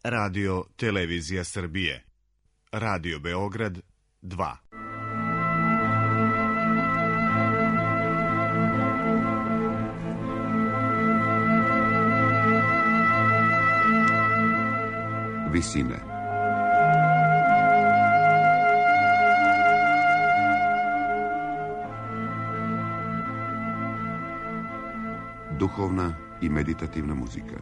Radio Televizija Srbije, Radio Beograd 2. Visine. Duhovna i meditativna muzika.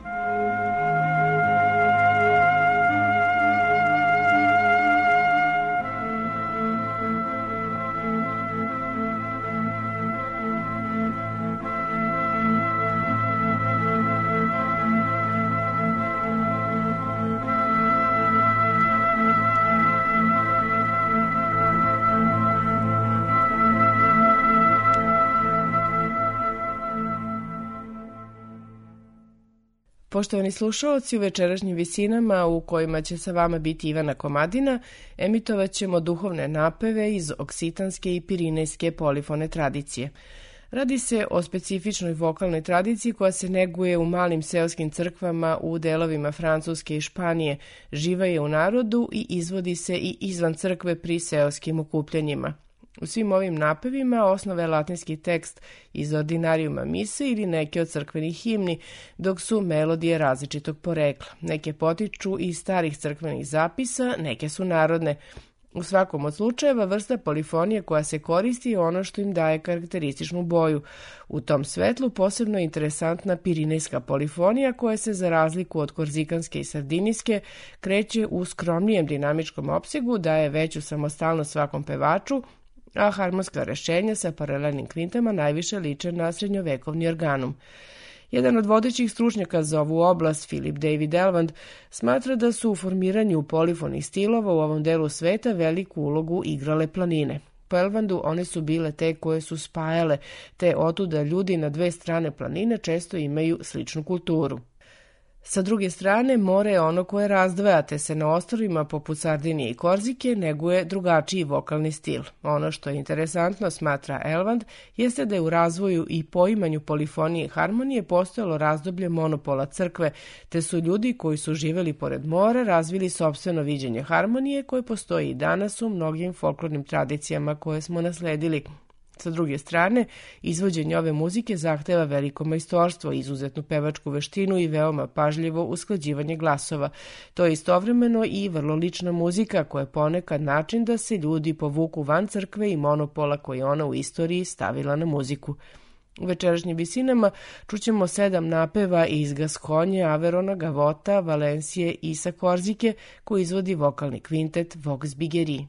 Poštovani slušaoci, u večerašnjim visinama u kojima će sa vama biti Ivana Komadina, emitovat ćemo duhovne napeve iz oksitanske i pirinejske polifone tradicije. Radi se o specifičnoj vokalnoj tradiciji koja se neguje u malim seoskim crkvama u delovima Francuske i Španije, živa je u narodu i izvodi se i izvan crkve pri seoskim okupljanjima. U svim ovim napevima osnova je latinski tekst iz ordinarijuma mise ili neke od crkvenih himni, dok su melodije različitog porekla. Neke potiču iz starih crkvenih zapisa, neke su narodne. U svakom od slučajeva vrsta polifonije koja se koristi je ono što im daje karakterističnu boju. U tom svetlu posebno je interesantna pirinejska polifonija koja se za razliku od korzikanske i sardinijske kreće u skromnijem dinamičkom opsegu, daje veću samostalnost svakom pevaču, a harmonska rešenja sa paralelnim kvintama najviše liče na srednjovekovni organum. Jedan od vodećih stručnjaka za ovu oblast, Philip David Elvand, smatra da su u formiranju polifonih stilova u ovom delu sveta veliku ulogu igrale planine. Po Elvandu one su bile te koje su spajale, te otuda ljudi na dve strane planine često imaju sličnu kulturu. Sa druge strane, more je ono koje razdvaja, te se na ostrvima poput Sardinije i Korzike neguje drugačiji vokalni stil. Ono što je interesantno, smatra Elvand, jeste da je u razvoju i poimanju polifonije i harmonije postojalo razdoblje monopola crkve, te su ljudi koji su živeli pored mora razvili sopstveno viđenje harmonije koje postoji i danas u mnogim folklornim tradicijama koje smo nasledili. Sa druge strane, izvođenje ove muzike zahteva veliko majstorstvo, izuzetnu pevačku veštinu i veoma pažljivo usklađivanje glasova. To je istovremeno i vrlo lična muzika koja je ponekad način da se ljudi povuku van crkve i monopola koji je ona u istoriji stavila na muziku. U večerašnjim visinama čućemo 7 napeva iz Gaskonje, Averona, Gavota, Valencije i sa Korzike koji izvodi vokalni kvintet Vox Bigeri.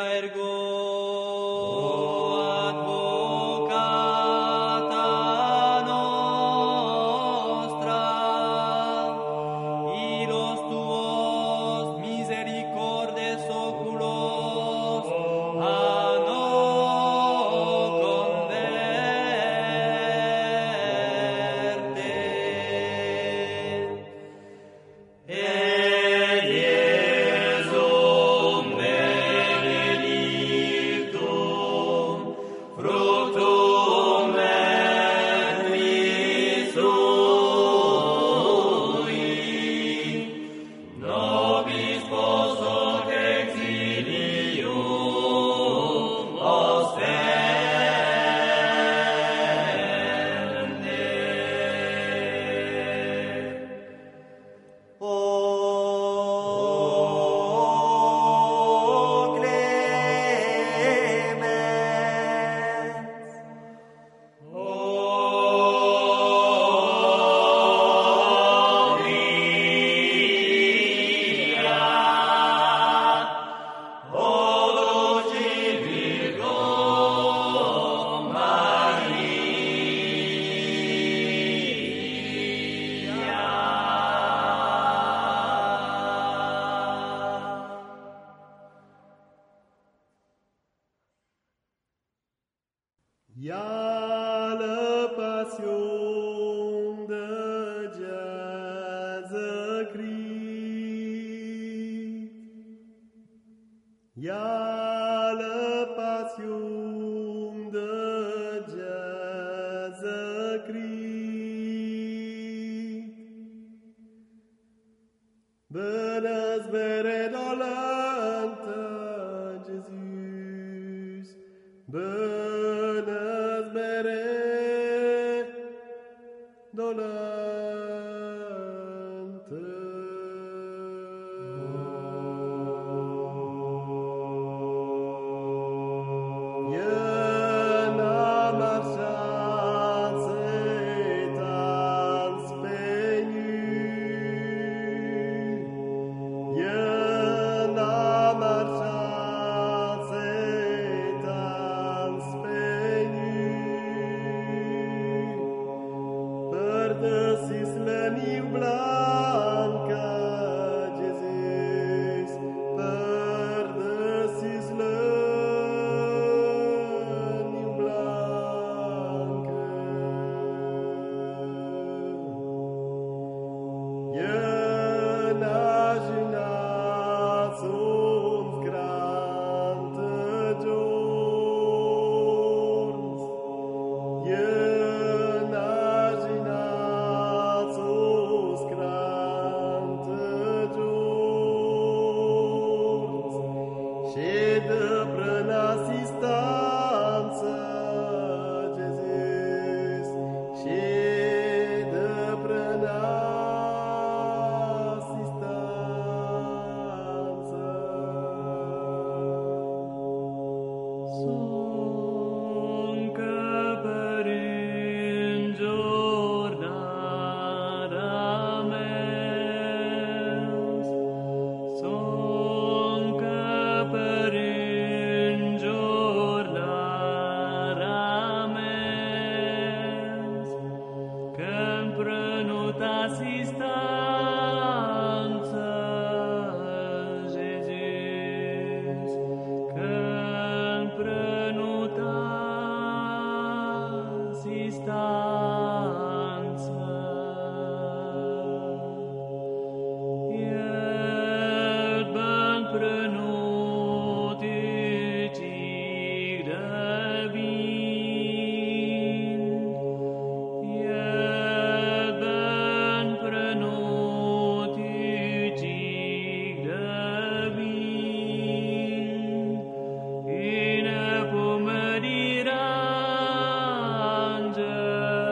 Ine pomerirange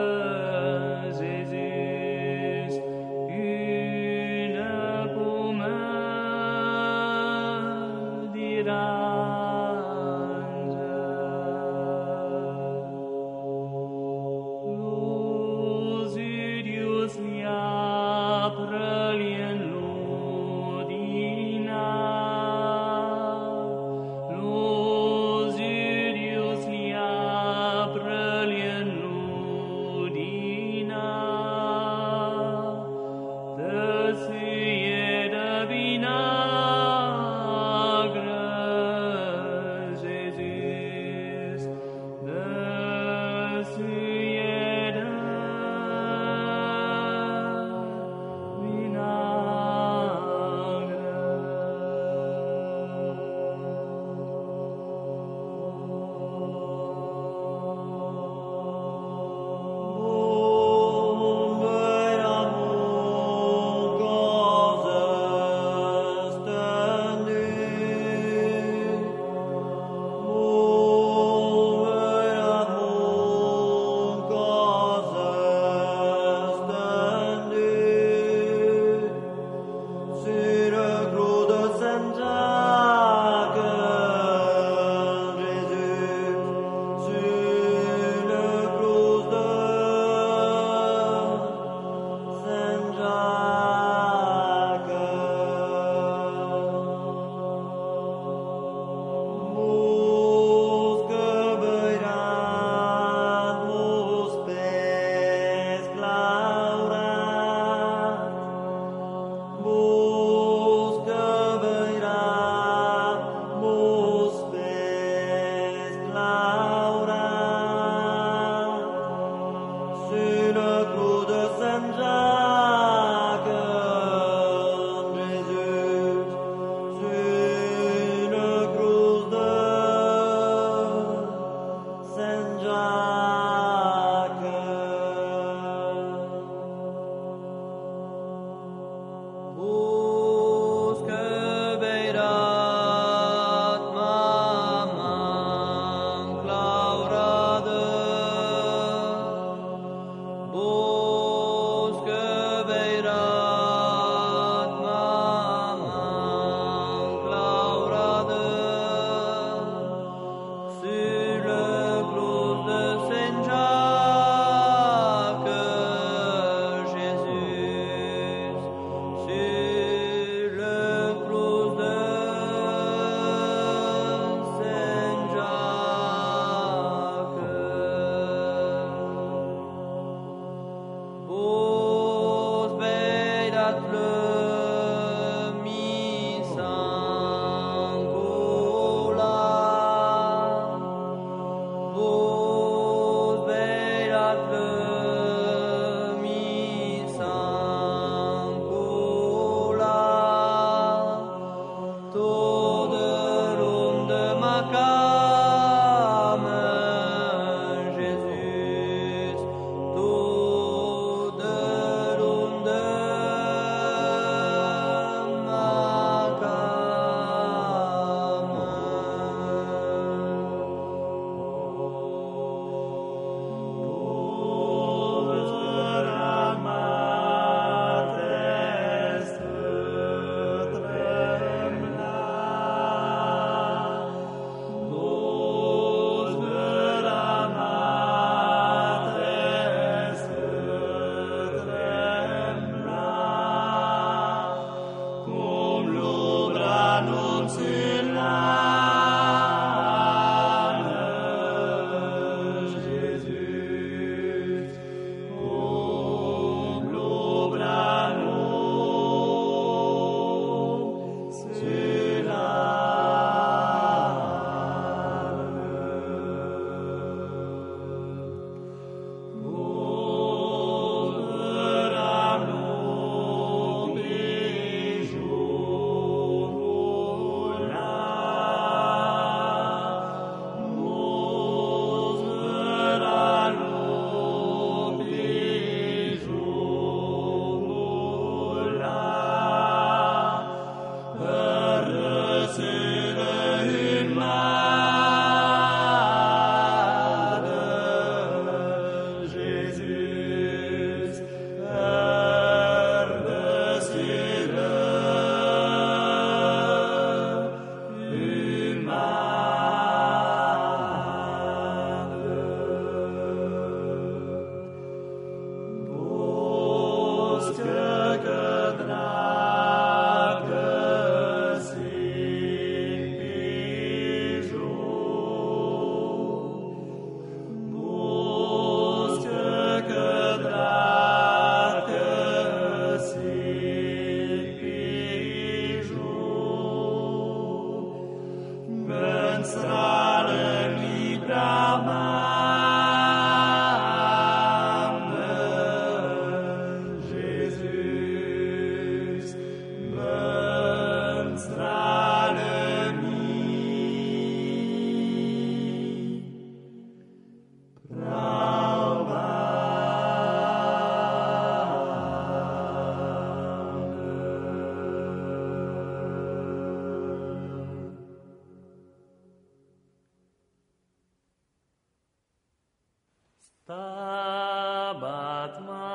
Stabat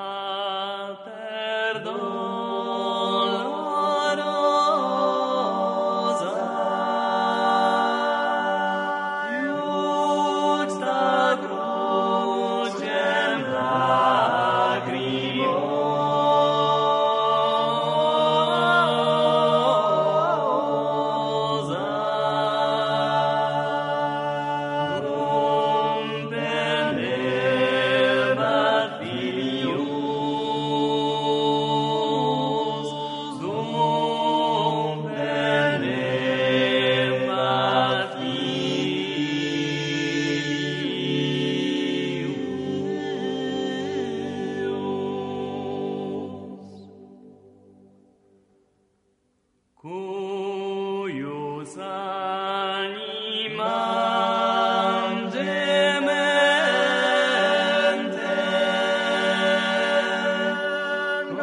Mater dolorosa, iuxta crucem lacrimosa, cuius animam gementem,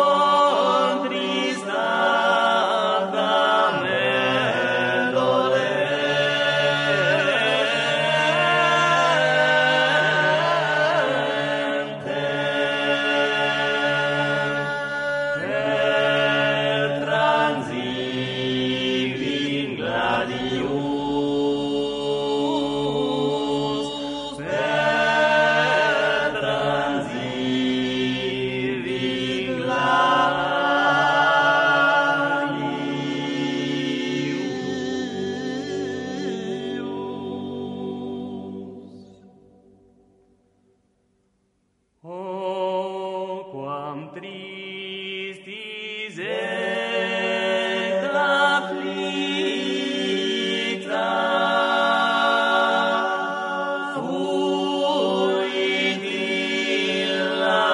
contristatam et dolentem, transit gladius, O quam tristis et afflicta fuit illa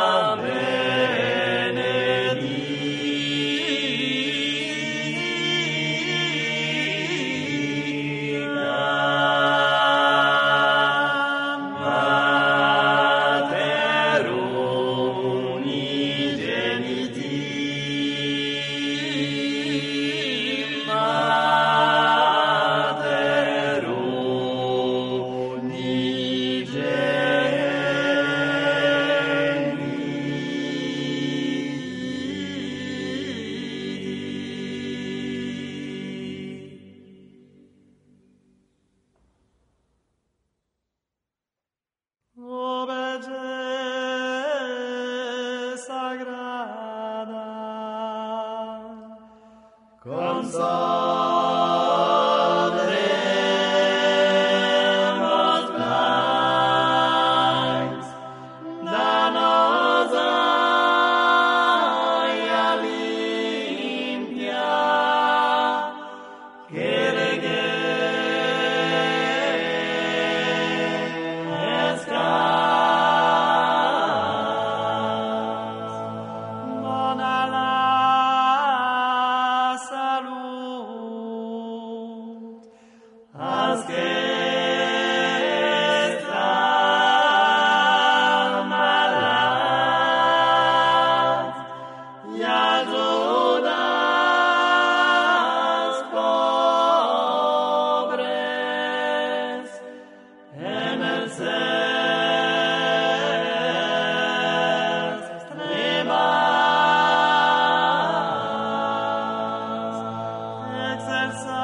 benedicta Mater unigeniti, Mater unigeniti. O Verge Sagrada, consolemos plais, danos aia limpia, que bona la salut, ascestra malats, iudas pobres, emercens extremas, excelsa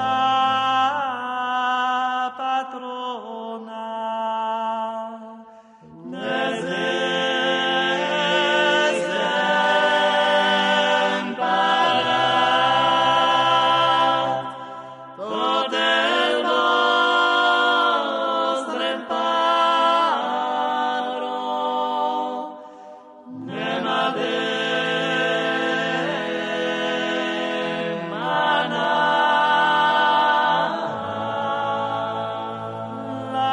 patrona, desemparat, tot el nostre amparo, nemadem mana, la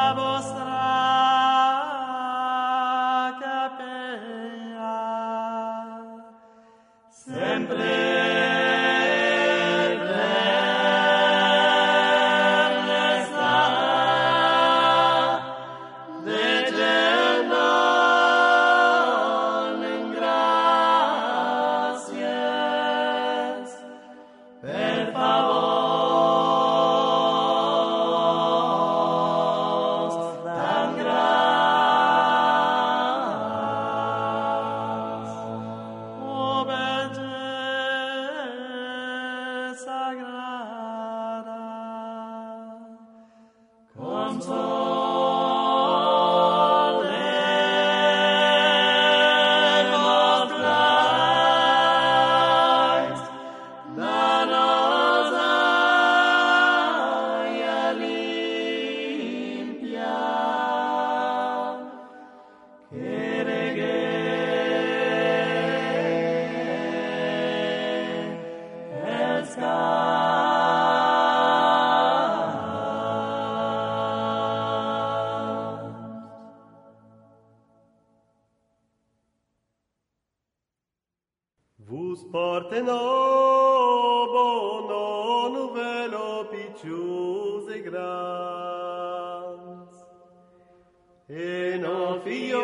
Vos porte novo, non velo piccius e grands, e non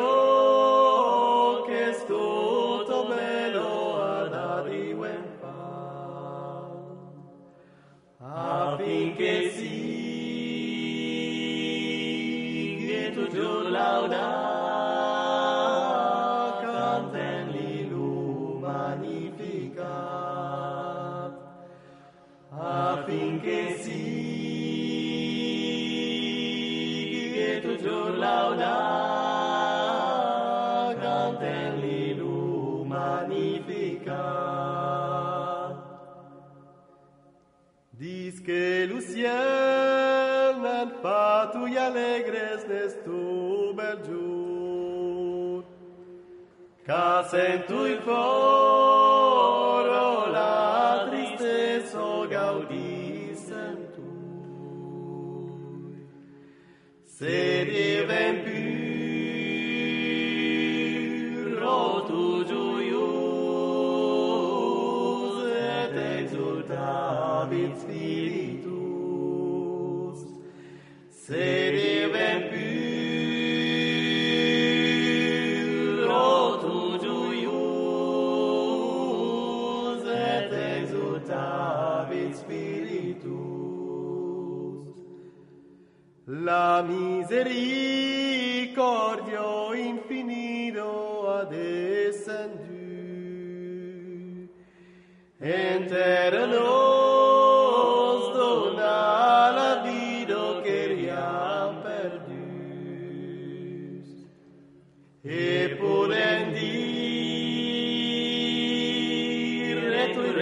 fio che tutto bello ad arriven fan, affinché si tu giù lauda affinché sì che tu giur lauda canten lu magnificat. Dis que lu ciel n'en fatu y alegres nes tu bel giur, ca sentui foro la tristezza gaudissem tu. Se divem puro tu gioius et exultavit spiritus. Se divem puro tu gioius et exultavit spiritus. La misericordia infinito ha descendu, enter nos dona la vida que riam perdus, e podem dire tu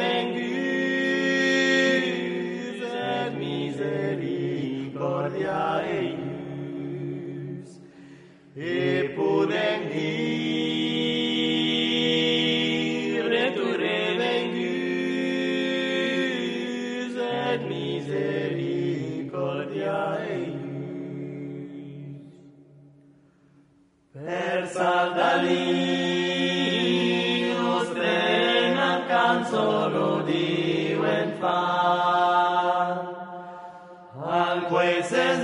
revengus et misericordia eius, e podem dire tu revengus et misericordia eius. Per saldali nostre non canzolo divent fan, anque se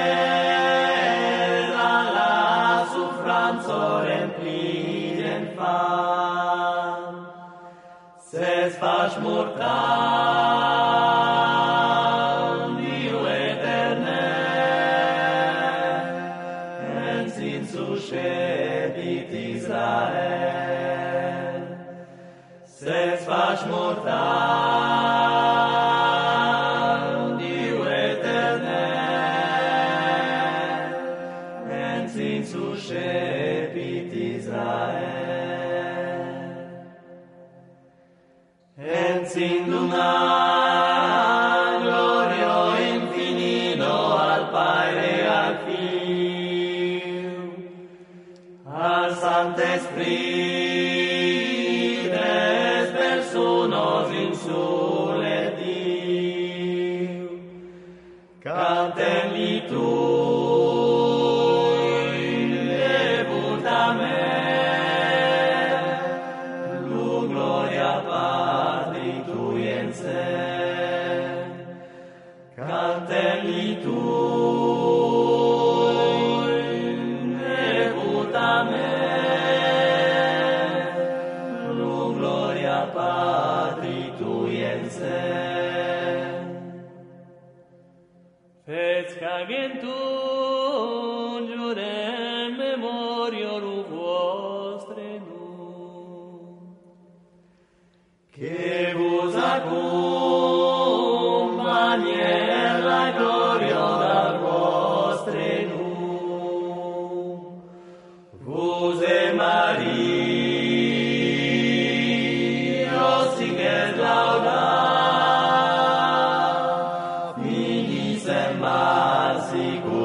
smella la suffranzo rempliden fan, ses fac mortal Dio eterne, ens insuscebit Israel, ses fac mortal Dio eterne, ens insuscebit Israel, ens induna gloria infinito al Padre, al Figlio, al Santo Spiritus, personas insule Dio, canten-li tui, debutament, lu gloria Patri tui en ciel, canten-li tui, debutament, lu gloria Patri tui en ciel. Fes cagentum jurem memoriorum vostre num, que vos accompagne la gloria del vostro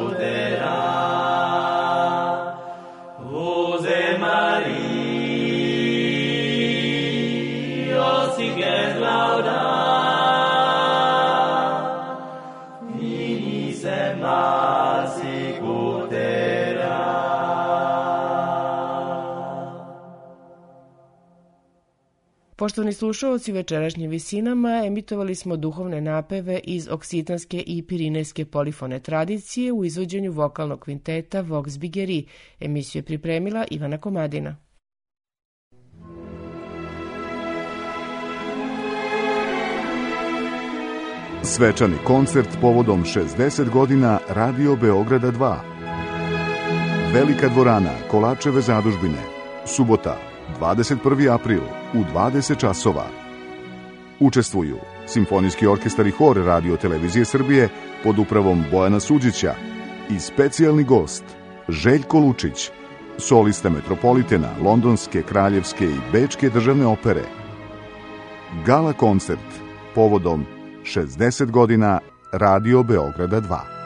Poštovani slušaoci, večerašnjim visinama emitovali smo duhovne napeve iz oksitanske i pirinejske polifone tradicije u izvođenju vokalnog kvinteta Vox Bigeri. Emisiju je pripremila Ivana Komadina. Svečani koncert povodom 60 godina Radio Beograda 2. Velika dvorana Kolačeve zadužbine. Subota, 21. april u 20 časova. Učestvuju Simfonijski orkestar i hor Radio Televizije Srbije pod upravom Bojana Suđića i specijalni gost Željko Lučić, solista Metropolitena, Londonske, Kraljevske i Bečke državne opere. Gala koncert povodom 60 godina Radio Beograda 2.